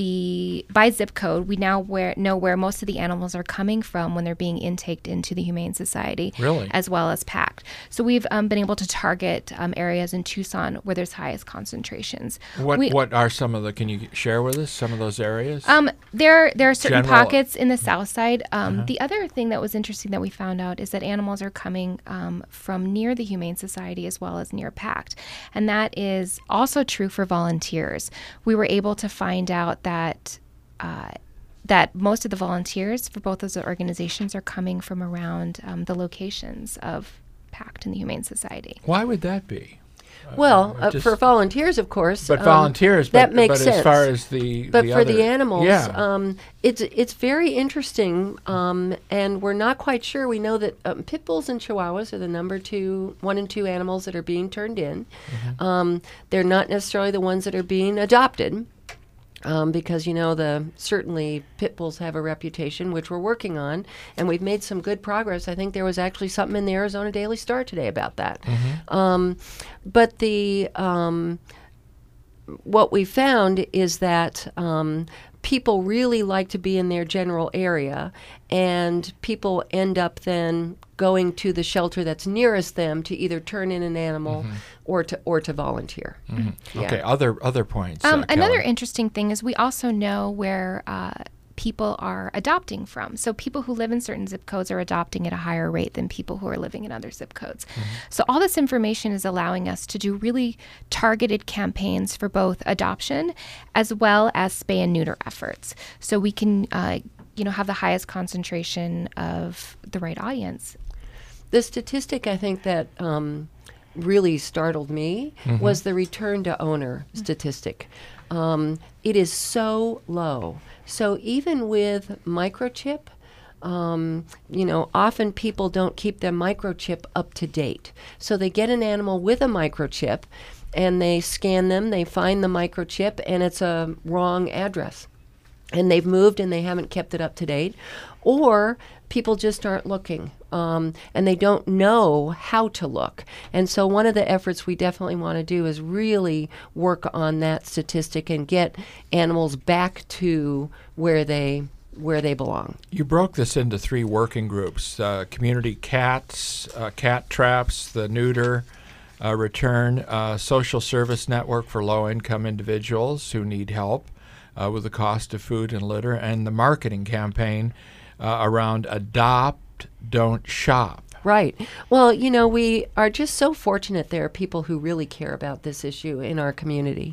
S22: the by zip code, we now where, know where most of the animals are coming from when they're being intaked into the Humane Society,
S1: really?
S22: As well as packed. So we've um, been able to target um, areas in Tucson where there's highest concentrations.
S1: What
S22: we,
S1: what are some of the? Can you share with us some of those areas?
S22: Um, there there are certain
S1: General,
S22: pockets in the south side. Um,
S1: uh-huh.
S22: The other thing that was interesting that we found out is that animals are coming um, from near the Humane Society as well as near packed, and that is also true for volunteers. We were able to find out that uh, that most of the volunteers for both those organizations are coming from around um, the locations of packed in the Humane Society.
S1: Why would that be?
S21: Well,
S1: uh,
S21: uh,
S1: just,
S21: for volunteers, of course.
S1: But
S21: um,
S1: volunteers,
S21: that
S1: but,
S21: makes
S1: but
S21: sense.
S1: as far as the
S21: but
S1: the
S21: for
S1: other,
S21: the animals,
S1: yeah.
S21: um, it's it's very interesting, um, and we're not quite sure. We know that um, pit bulls and chihuahuas are the number two, one and two animals that are being turned in. Mm-hmm. Um, they're not necessarily the ones that are being adopted. Um, because, you know, the certainly pit bulls have a reputation, which we're working on, and we've made some good progress. I think there was actually something in the Arizona Daily Star today about that. Mm-hmm. Um, but the um, what we found is that um, people really like to be in their general area, and people end up then going to the shelter that's nearest them to either turn in an animal mm-hmm. or to or to volunteer.
S1: Mm-hmm.
S21: Yeah.
S1: Okay, other other points.
S22: Um,
S1: uh,
S22: another
S1: Kelly.
S22: interesting thing is we also know where uh, people are adopting from. So people who live in certain zip codes are adopting at a higher rate than people who are living in other zip codes. Mm-hmm. So all this information is allowing us to do really targeted campaigns for both adoption as well as spay and neuter efforts. So we can, uh, you know, have the highest concentration of the right audience.
S21: The statistic I think that um, really startled me mm-hmm. was the return to owner mm-hmm. statistic. Um, it is so low. So even with microchip, um, you know, often people don't keep their microchip up to date. So they get an animal with a microchip and they scan them, they find the microchip, and it's a wrong address. And they've moved and they haven't kept it up to date. Or people just aren't looking, um, and they don't know how to look. And so one of the efforts we definitely want to do is really work on that statistic and get animals back to where they where they belong.
S1: You broke this into three working groups: uh, community cats, uh, cat traps, the neuter uh, return, uh, social service network for low-income individuals who need help uh, with the cost of food and litter, and the marketing campaign Uh, around adopt, don't shop.
S21: Right. Well, you know, we are just so fortunate there are people who really care about this issue in our community.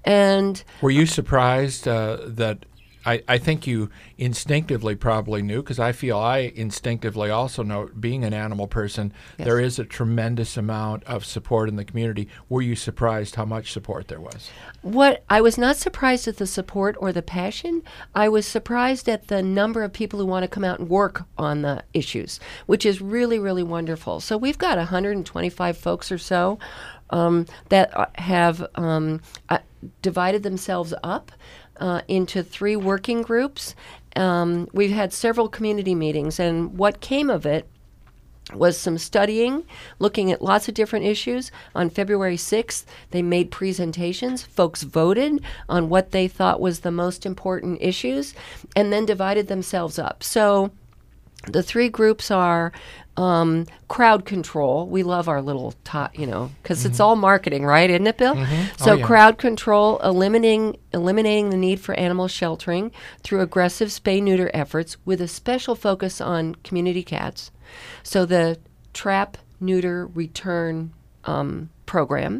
S21: And
S1: were you surprised uh, that I, I think you instinctively probably knew, because I feel I instinctively also know, being an animal person, yes. there is a tremendous amount of support in the community. Were you surprised how much support there was?
S21: What I was not surprised at the support or the passion. I was surprised at the number of people who want to come out and work on the issues, which is really, really wonderful. So we've got one hundred twenty-five folks or so um, that have um, uh, divided themselves up Uh, into three working groups. Um, we've had several community meetings, and what came of it was some studying, looking at lots of different issues. On February sixth, they made presentations. Folks voted on what they thought was the most important issues, and then divided themselves up. So the three groups are um, crowd control. We love our little, to- you know, because mm-hmm. it's all marketing, right? Isn't it, Bill?
S1: Mm-hmm.
S21: So
S1: oh, yeah.
S21: crowd control, eliminating eliminating the need for animal sheltering through aggressive spay-neuter efforts with a special focus on community cats. So the trap, neuter, return um, program.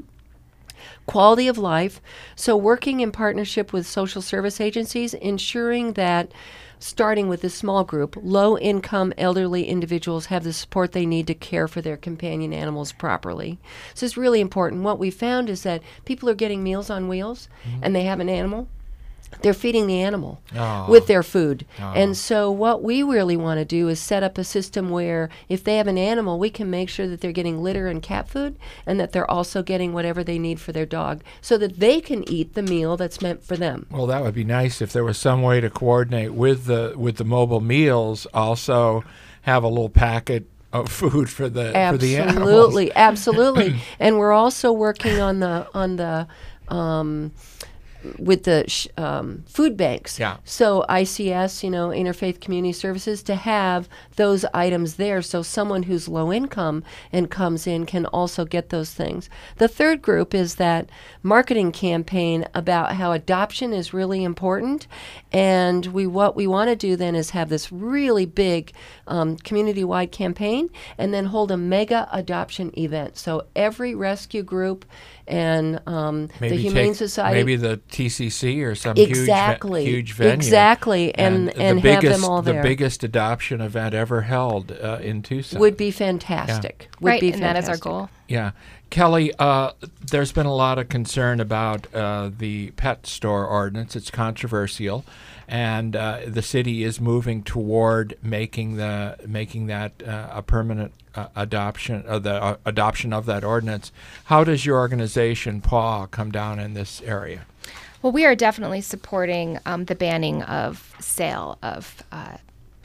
S21: Quality of life. So working in partnership with social service agencies, ensuring that starting with this small group, low-income elderly individuals have the support they need to care for their companion animals properly. So it's really important. What we found is that people are getting Meals on Wheels, mm-hmm. and they have an animal. They're feeding the animal
S1: oh.
S21: with their food.
S1: Oh.
S21: And so what we really want to do is set up a system where if they have an animal, we can make sure that they're getting litter and cat food, and that they're also getting whatever they need for their dog so that they can eat the meal that's meant for them.
S1: Well, that would be nice if there was some way to coordinate with the with the mobile meals, also have a little packet of food for the
S21: absolutely,
S1: for the animals.
S21: Absolutely, absolutely. And we're also working on the on the um, with the sh- um, food banks.
S1: Yeah.
S21: So I C S, you know, Interfaith Community Services, to have those items there so someone who's low income and comes in can also get those things. The third group is that marketing campaign about how adoption is really important. And we what we want to do then is have this really big um, community-wide campaign and then hold a mega adoption event. So every rescue group and um, the Humane
S1: take,
S21: Society.
S1: Maybe the T C C or some
S21: exactly.
S1: huge, ve- huge venue.
S21: Exactly, and,
S1: and,
S21: and
S1: the
S21: have
S1: biggest,
S21: them all there.
S1: The biggest adoption event ever held uh, in Tucson.
S21: Would be fantastic.
S1: Yeah.
S21: Would
S22: right,
S21: be
S22: and
S21: fantastic.
S22: that is our goal.
S1: Yeah. Kelly, uh, there's been a lot of concern about uh, the pet store ordinance. It's controversial, and uh, the city is moving toward making the making that uh, a permanent uh, adoption of the uh, adoption of that ordinance. How does your organization, P A W, come down in this area?
S22: Well, we are definitely supporting um, the banning of sale of uh,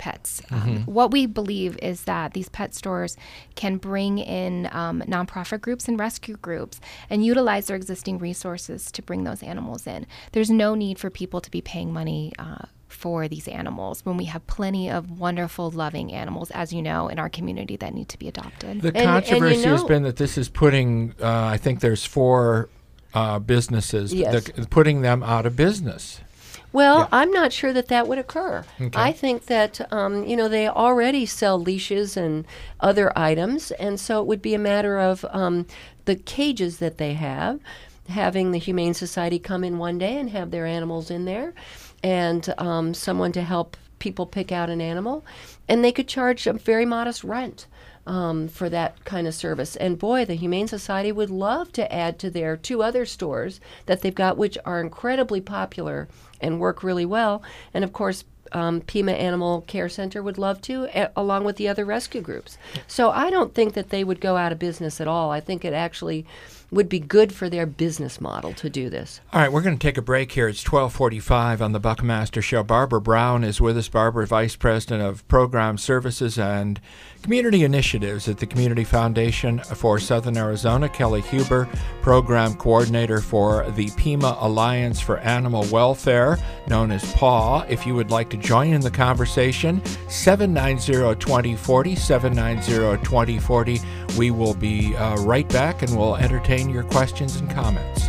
S22: pets.
S1: Mm-hmm.
S22: Um, what we believe is that these pet stores can bring in um, nonprofit groups and rescue groups and utilize their existing resources to bring those animals in. There's no need for people to be paying money uh, for these animals when we have plenty of wonderful, loving animals, as you know, in our community that need to be adopted.
S1: The
S22: And-
S1: controversy
S22: and you know,
S1: has been that this is putting, uh, I think there's four uh, businesses,
S21: Yes.
S1: that, putting them out of business.
S21: Well, I'm not sure that that would occur.
S1: Okay.
S21: I think that, um, you know, they already sell leashes and other items, and so it would be a matter of um, the cages that they have, having the Humane Society come in one day and have their animals in there, and um, someone to help people pick out an animal, and they could charge a very modest rent. Um, for that kind of service. And boy, the Humane Society would love to add to their two other stores that they've got, which are incredibly popular and work really well. And of course, um, Pima Animal Care Center would love to, a- along with the other rescue groups. So I don't think that they would go out of business at all. I think it actually would be good for their business model to do this.
S1: All right, we're going to take a break here. It's twelve forty-five on the Buckmaster Show. Barbara Brown is with us. Barbara, Vice President of Program Services and Community Initiatives at the Community Foundation for Southern Arizona. Kelly Huber, Program Coordinator for the Pima Alliance for Animal Welfare, known as P A W. If you would like to join in the conversation, seven nine zero, two zero four zero, seven nine zero, two zero four zero. We will be uh, right back, and we'll entertain your questions and comments.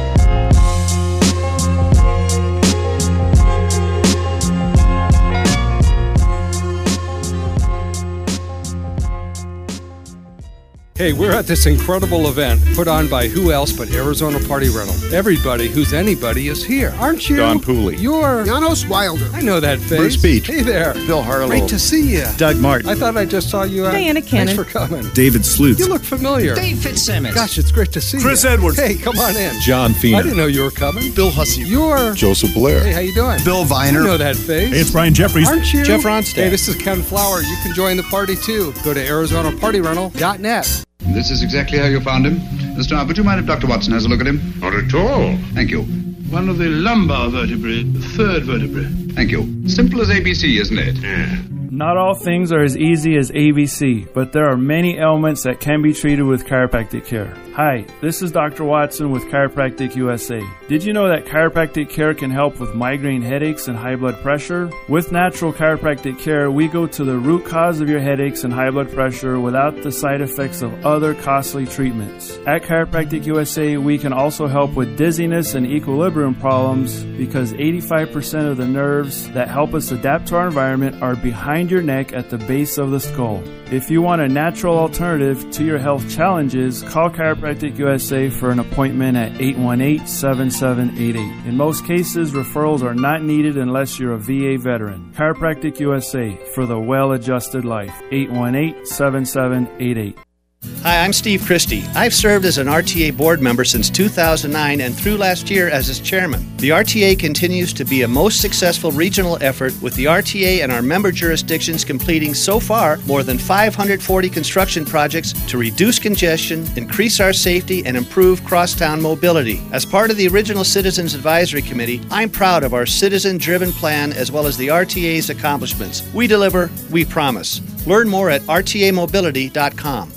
S4: Hey, we're at this incredible event put on by who else but Arizona Party Rental. Everybody who's anybody is here, aren't you?
S5: Don Pooley.
S4: You're...
S5: Janos Wilder.
S4: I know that face.
S5: Bruce Beach.
S4: Hey there.
S5: Bill Harlow.
S4: Great to see you.
S5: Doug Martin.
S4: I thought I just saw you at...
S5: Diana Cannon.
S4: Thanks for coming.
S5: David Sleuth.
S4: You look familiar.
S5: Dave Fitzsimmons.
S4: Gosh, it's great to see
S5: Chris
S4: you.
S5: Edwards.
S4: Hey, come on in.
S5: John Feener.
S4: I didn't know you were coming.
S5: Bill Hussey.
S4: You're...
S5: Joseph Blair.
S4: Hey, how you doing?
S5: Bill Viner.
S4: I know that face.
S5: Hey, it's Brian Jeffries.
S4: Aren't you?
S5: Jeff Ronstadt.
S4: Hey, this is Ken Flower. You can join the party too. Go to Arizona Party Rental dot net.
S23: This is exactly how you found him. Mister Would you mind if Doctor Watson has a look at him?
S24: Not at all.
S23: Thank you.
S24: One of the lumbar vertebrae, the third vertebrae.
S23: Thank you. Simple as A B C, isn't it?
S24: Yeah.
S25: Not all things are as easy as A B C, but there are many ailments that can be treated with chiropractic care. Hi, this is Doctor Watson with Chiropractic U S A. Did you know that chiropractic care can help with migraine headaches and high blood pressure? With natural chiropractic care, we go to the root cause of your headaches and high blood pressure without the side effects of other costly treatments. At Chiropractic U S A, we can also help with dizziness and equilibrium problems because eighty-five percent of the nerves that help us adapt to our environment are behind your neck at the base of the skull. If you want a natural alternative to your health challenges, call Chiropractic U S A for an appointment at eight one eight, seven seven eight eight. In most cases, referrals are not needed unless you're a V A veteran. Chiropractic U S A for the well-adjusted life. eight one eight, seven seven eight eight.
S26: Hi, I'm Steve Christie. I've served as an R T A board member since two thousand nine and through last year as its chairman. The R T A continues to be a most successful regional effort, with the R T A and our member jurisdictions completing so far more than five hundred forty construction projects to reduce congestion, increase our safety, and improve crosstown mobility. As part of the original Citizens Advisory Committee, I'm proud of our citizen-driven plan as well as the R T A's accomplishments. We deliver, we promise. Learn more at R T A mobility dot com.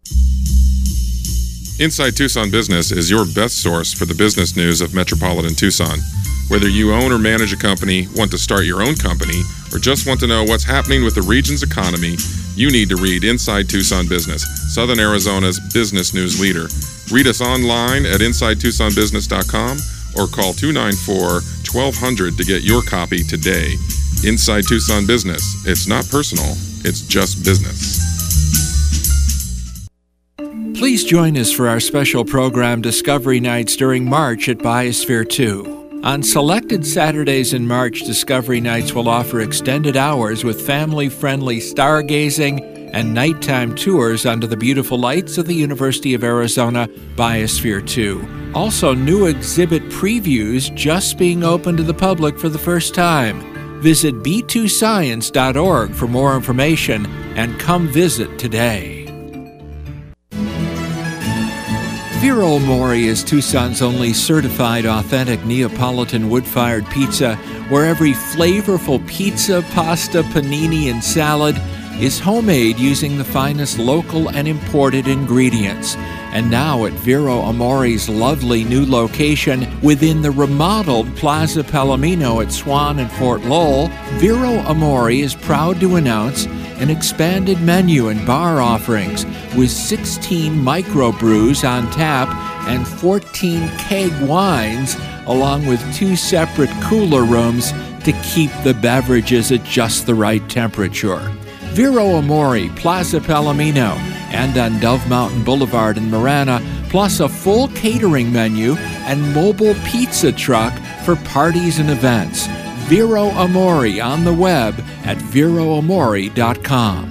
S27: Inside Tucson Business is your best source for the business news of metropolitan Tucson. Whether you own or manage a company, want to start your own company, or just want to know what's happening with the region's economy, you need to read Inside Tucson Business, Southern Arizona's business news leader. Read us online at inside tucson business dot com or call two nine four, one two zero zero to get your copy today. Inside Tucson Business. It's not personal, it's just business.
S1: Please join us for our special program Discovery Nights during March at Biosphere two. On selected Saturdays in March, Discovery Nights will offer extended hours with family-friendly stargazing and nighttime tours under the beautiful lights of the University of Arizona Biosphere two. Also, new exhibit previews just being open to the public for the first time. Visit b two science dot org for more information and come visit today. Vero Amore is Tucson's only certified authentic Neapolitan wood-fired pizza, where every flavorful pizza, pasta, panini, and salad is homemade using the finest local and imported ingredients. And now at Vero Amore's lovely new location within the remodeled Plaza Palomino at Swan and Fort Lowell, Vero Amore is proud to announce an expanded menu and bar offerings with sixteen microbrews on tap and fourteen keg wines, along with two separate cooler rooms to keep the beverages at just the right temperature. Vero Amore, Plaza Palomino, and on Dove Mountain Boulevard in Marana, plus a full catering menu and mobile pizza truck for parties and events. Vero Amore on the web at vero amore dot com.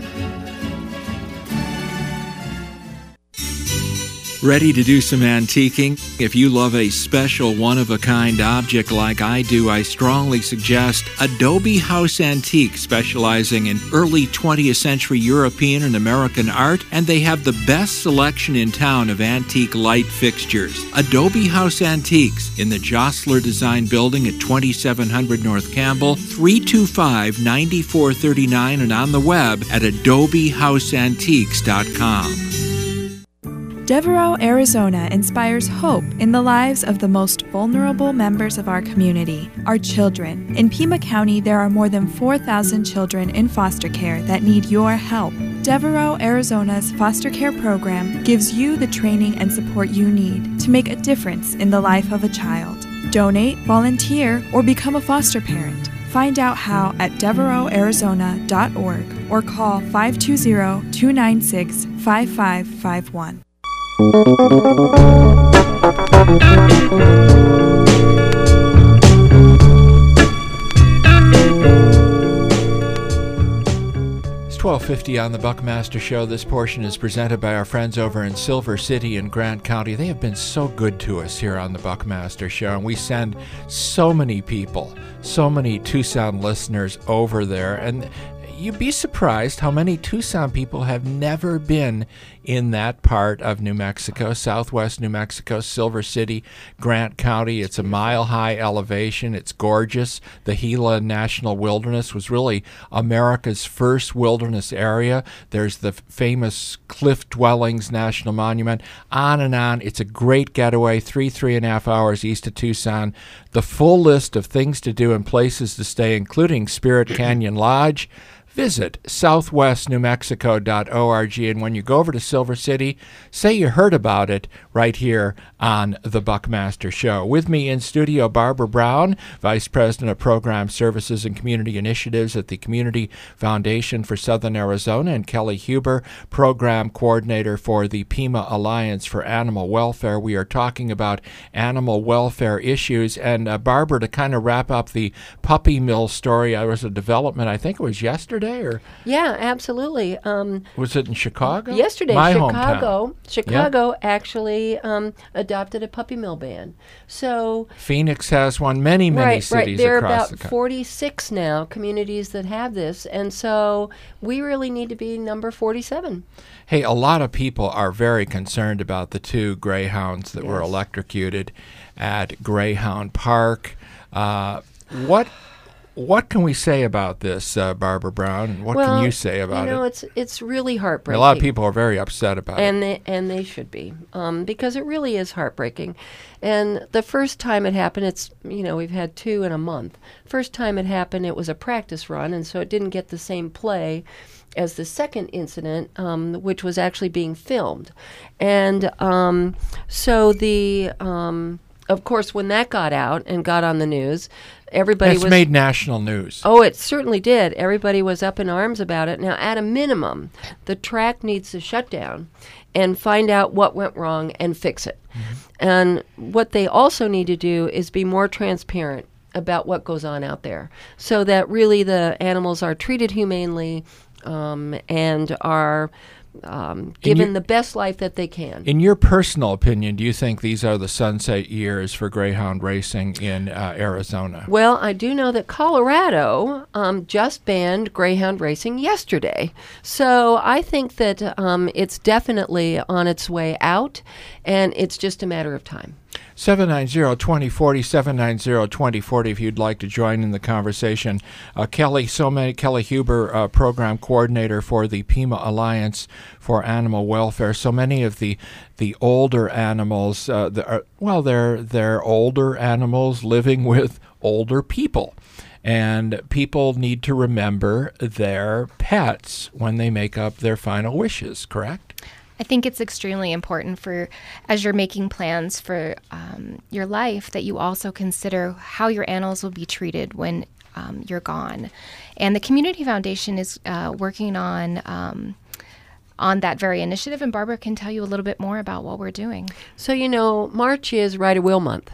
S1: Ready to do some antiquing? If you love a special one-of-a-kind object like I do, I strongly suggest Adobe House Antique, specializing in early twentieth century European and American art, and they have the best selection in town of antique light fixtures. Adobe House Antiques in the Jostler Design Building at twenty-seven hundred North Campbell, three two five, nine four three nine, and on the web at adobe house antiques dot com.
S2: Devereaux, Arizona inspires hope in the lives of the most vulnerable members of our community, our children. In Pima County, there are more than four thousand children in foster care that need your help. Devereaux, Arizona's foster care program gives you the training and support you need to make a difference in the life of a child. Donate, volunteer, or become a foster parent. Find out how at devereaux arizona dot org or call five two zero, two nine six, five five five one.
S1: It's twelve fifty on the Buckmaster Show. This portion is presented by our friends over in Silver City in Grant County. They have been so good to us here on the Buckmaster Show, and we send so many people, so many Tucson listeners over there, and you'd be surprised how many Tucson people have never been in that part of New Mexico, southwest New Mexico, Silver City, Grant County. It's a mile-high elevation. It's gorgeous. The Gila National Wilderness was really America's first wilderness area. There's the famous Cliff Dwellings National Monument, on and on. It's a great getaway, three, three and a half hours east of Tucson. The full list of things to do and places to stay, including Spirit Canyon Lodge. Visit southwest new mexico dot org, and when you go over to Silver City, say you heard about it right here on the Buckmaster Show. With me in studio, Barbara Brown, Vice President of Program Services and Community Initiatives at the Community Foundation for Southern Arizona, and Kelly Huber, Program Coordinator for the Pima Alliance for Animal Welfare. We are talking about animal welfare issues, and uh, Barbara, to kind of wrap up the puppy mill story, there was a development, I think it was yesterday. Or
S21: yeah, absolutely. Um,
S1: was it in Chicago?
S21: Yesterday,
S1: My
S21: Chicago.
S1: hometown.
S21: Chicago
S1: Yep.
S21: actually um, adopted a puppy mill ban. So
S1: Phoenix has one. Many, many
S21: right,
S1: cities
S21: right. There are
S1: across
S21: about
S1: the country.
S21: forty-six now communities that have this, and so we really need to be number forty-seven.
S1: Hey, a lot of people are very concerned about the two greyhounds that
S21: Yes.
S1: were electrocuted at Greyhound Park. Uh, what? What can we say about this, uh, Barbara Brown? And what
S21: well,
S1: can you say about
S21: you know,
S1: it?
S21: it's it's really heartbreaking.
S1: A lot of people are very upset about
S21: and
S1: it.
S21: they, and they should be, um, because it really is heartbreaking. And the first time it happened, it's, you know, we've had two in a month. First time it happened, it was a practice run, and so it didn't get the same play as the second incident, um, which was actually being filmed. And um, so the... Um, of course, when that got out and got on the news, everybody
S1: it's
S21: was...
S1: made national news.
S21: Oh, it certainly did. Everybody was up in arms about it. Now, at a minimum, the track needs to shut down and find out what went wrong and fix it. Mm-hmm. And what they also need to do is be more transparent about what goes on out there, so that really the animals are treated humanely um, and are um, given
S1: your,
S21: the best life that they can.
S1: In your personal opinion, do you think these are the sunset years for greyhound racing in uh, Arizona?
S21: Well, I do know that Colorado um, just banned greyhound racing yesterday. So I think that um, it's definitely on its way out, and it's just a matter of time.
S1: seven nine zero, two zero four zero, seven nine zero, two zero four zero if you'd like to join in the conversation. Uh, Kelly, so many, Kelly Huber, uh, program coordinator for the Pima Alliance for Animal Welfare. So many of the the older animals, uh, the, uh, well, they're they're older animals living with older people. And people need to remember their pets when they make up their final wishes, correct?
S22: I think it's extremely important for, as you're making plans for um, your life, that you also consider how your animals will be treated when um, you're gone. And the Community Foundation is uh, working on um, on that very initiative, and Barbara can tell you a little bit more about what we're doing.
S21: So, you know, March is Write a Will Month.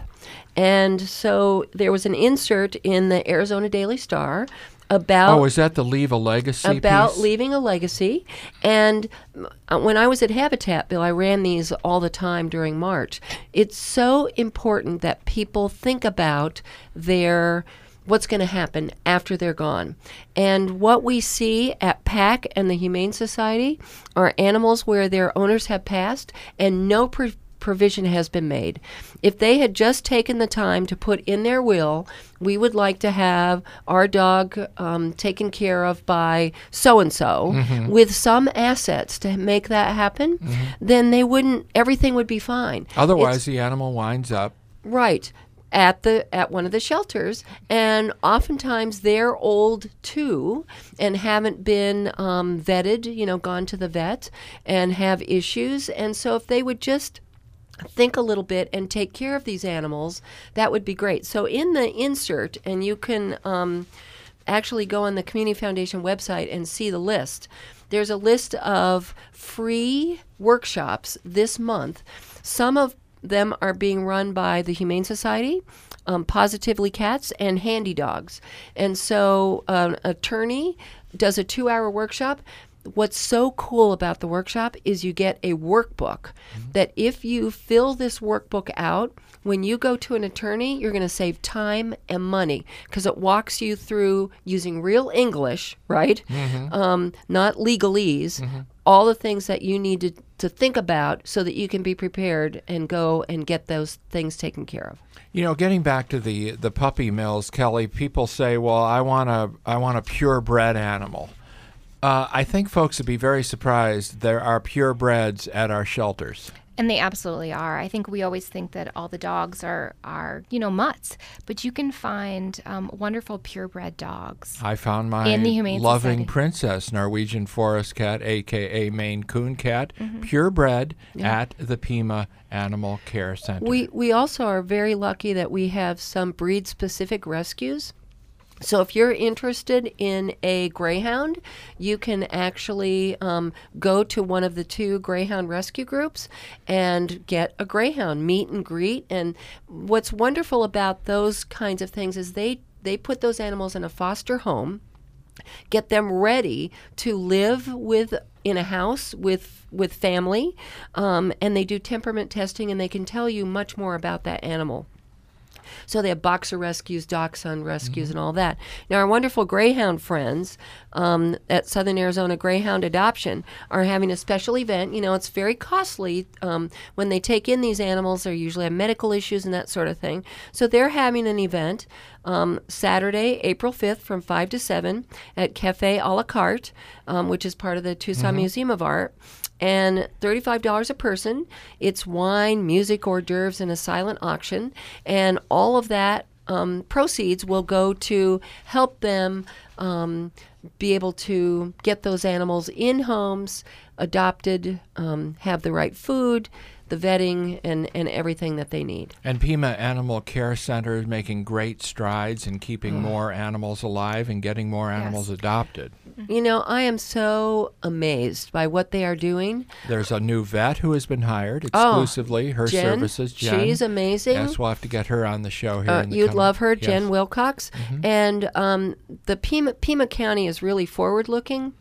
S21: And so there was an insert in the Arizona Daily Star about...
S1: Oh, is that the Leave a Legacy
S21: About
S1: piece?
S21: leaving a legacy. And when I was at Habitat, Bill, I ran these all the time during March. It's so important that people think about their... what's going to happen after they're gone. And what we see at PAC and the Humane Society are animals where their owners have passed and no pre- provision has been made. If they had just taken the time to put in their will, we would like to have our dog um, taken care of by so-and-so
S1: Mm-hmm.
S21: with some assets to make that happen,
S1: Mm-hmm.
S21: then they wouldn't, everything would be fine.
S1: Otherwise,
S21: It's,
S1: the animal winds up.
S21: right. at the at one of the shelters, and oftentimes they're old too and haven't been um, vetted, you know, gone to the vet and have issues. And so if they would just think a little bit and take care of these animals, that would be great. So in the insert, and you can um, actually go on the Community Foundation website and see the list, there's a list of free workshops this month. Some of them are being run by the Humane Society, um, Positively Cats, and Handy Dogs. And so an attorney does a two-hour workshop. What's so cool about the workshop is you get a workbook mm-hmm. that if you fill this workbook out, when you go to an attorney, you're going to save time and money because it walks you through using real English, right? Mm-hmm. Um, not legalese. Mm-hmm. All the things that you need to, to think about so that you can be prepared and go and get those things taken care of.
S1: You know, getting back to the, the puppy mills, Kelly, people say, well, I want a I want a purebred animal. Uh, I think folks would be very surprised there are purebreds at our shelters.
S22: And they absolutely are. I think we always think that all the dogs are, are you know, mutts, but you can find um, wonderful purebred dogs.
S1: I found my
S22: in the Humane
S1: loving
S22: Society.
S1: Princess Norwegian Forest Cat, a k a. Maine Coon Cat,
S22: Mhm.
S1: purebred
S21: Yeah.
S1: at the Pima Animal Care Center.
S21: We we also are very lucky that we have some breed-specific rescues. So if you're interested in a greyhound, you can actually um, go to one of the two greyhound rescue groups and get a greyhound, meet and greet. And what's wonderful about those kinds of things is they, they put those animals in a foster home, get them ready to live with in a house with with family, um, and they do temperament testing, and they can tell you much more about that animal. So they have boxer rescues, dachshund rescues, mm-hmm. and all that. Now, our wonderful greyhound friends um, at Southern Arizona Greyhound Adoption are having a special event. You know, it's very costly. Um, when they take in these animals, they usually have medical issues and that sort of thing. So they're having an event um, Saturday, April fifth from five to seven at Cafe a la Carte, um, which is part of the Tucson
S1: Mhm.
S21: Museum of Art. And thirty-five dollars a person. It's wine, music, hors d'oeuvres, and a silent auction. And all of that um, proceeds will go to help them um, be able to get those animals in homes, adopted, um, have the right food, the vetting, and, and everything that they need.
S1: And Pima Animal Care Center is making great strides in keeping
S21: Mm.
S1: more animals alive and getting more animals
S21: Yes.
S1: adopted.
S21: You know, I am so amazed by what they are doing.
S1: There's a new vet who has been hired
S21: Oh,
S1: exclusively. her
S21: Jen,
S1: services, Jen.
S21: she's amazing.
S1: Yes, we'll have to get her on the show here.
S21: Uh,
S1: in the
S21: you'd
S1: coming-
S21: love her,
S1: yes.
S21: Jen Wilcox.
S1: Mhm.
S21: And um, the Pima, Pima County is really forward-looking.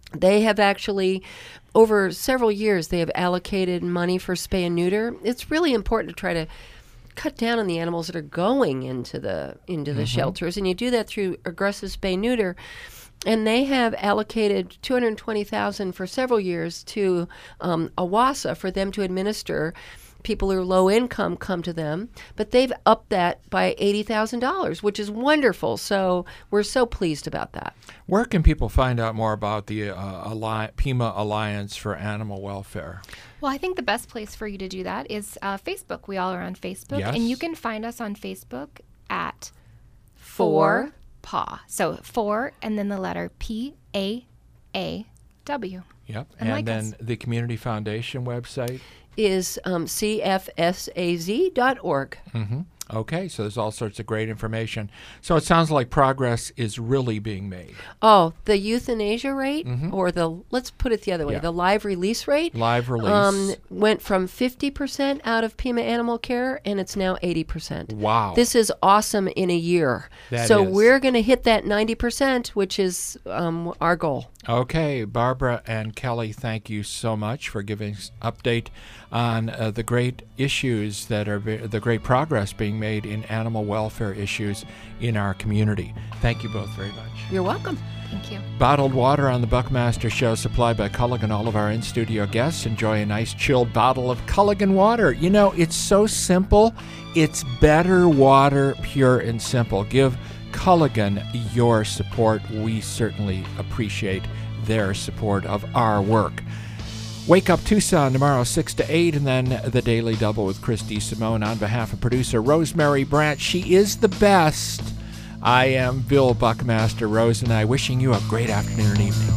S21: They have actually, over several years, they have allocated money for spay and neuter. It's really important to try to cut down on the animals that are going into the into the
S1: Mm-hmm.
S21: shelters, and you do that through aggressive spay neuter. And they have allocated two hundred twenty thousand dollars for several years to um, AWASA for them to administer. People who are low income come to them, but they've upped that by eighty thousand dollars, which is wonderful. So we're so pleased about that.
S1: Where can people find out more about the uh, Alli- Pima Alliance for Animal Welfare?
S22: Well, I think the best place for you to do that is uh, Facebook. We all are on Facebook,
S1: Yes.
S22: and you can find us on Facebook at
S21: For
S22: For Paw. So four and then the letter P A A W.
S1: Yep.
S22: And
S1: And,
S22: like
S1: then
S22: us.
S1: the Community Foundation website?
S21: Is um, C F S A Z dot org.
S1: Mm-hmm. Okay, so there's all sorts of great information. So it sounds like progress is really being made.
S21: Oh, the euthanasia rate,
S1: Mhm.
S21: or the, let's put it the other way,
S1: Yeah.
S21: the live release rate.
S1: Live release.
S21: Um, went from fifty percent out of Pima Animal Care, and it's now eighty percent.
S1: Wow.
S21: This is awesome in a year.
S1: That
S21: so
S1: is.
S21: we're going to hit that ninety percent, which is um, our goal.
S1: Okay, Barbara and Kelly, thank you so much for giving us update on uh, the great issues that are be- the great progress being made in animal welfare issues in our community. Thank you both very much.
S21: You're welcome.
S22: Thank you.
S1: Bottled water on the Buckmaster Show, supplied by Culligan. All of our in-studio guests enjoy a nice chilled bottle of Culligan water. You know, it's so simple. It's better water, pure and simple. Give Culligan your support. We certainly appreciate their support of our work. Wake Up Tucson tomorrow, six to eight, and then the Daily Double with Christy Simone. On behalf of producer Rosemary Brandt, she is the best. I am Bill Buckmaster Rose, and I wishing you a great afternoon and evening.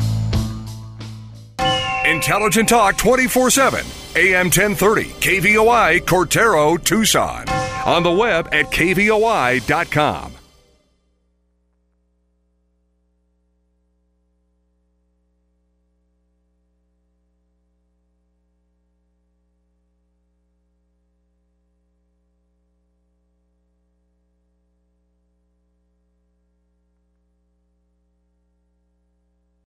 S5: Intelligent Talk twenty-four seven, A M ten thirty, K V O I, Cortero, Tucson. On the web at K V O I dot com.